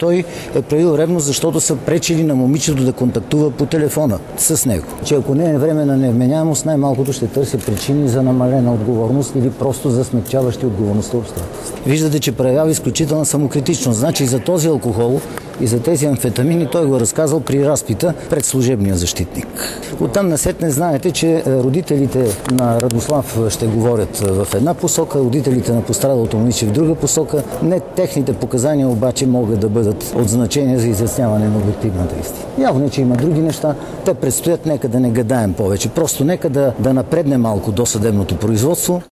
той е проявил ревност, защото са пречили на момичето да контактува по телефона с него. Че ако не е време на невменяемост, най-малкото ще търси причини за намалена отговорност или просто за смекчаващи отговорността обстоятелства. Виждате, че проявява изключителна самокритичност. Значи за този алкохол и за тези амфетамини той го разказал при разпита пред служебния защитник. Оттам насетне знаете, че родителите на Радослав ще говорят в една посока, родителите на пострадалото момиче в друга посока. Не техните показания обаче могат да бъдат от значение за изясняване на обективната истина. Явно, че има други неща. Те предстоят, нека да не гадаем повече. Просто нека да напредне малко досъдебното производство.